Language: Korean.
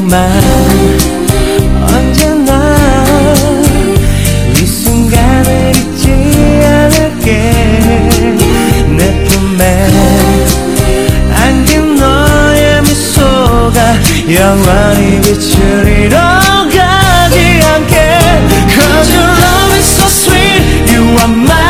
정말 언제나 이 순간을 잊지 않을게. 내 품에 안긴 너의 미소가 영원히 빛을 잃어가지 않게. Cause your love is so sweet, you are my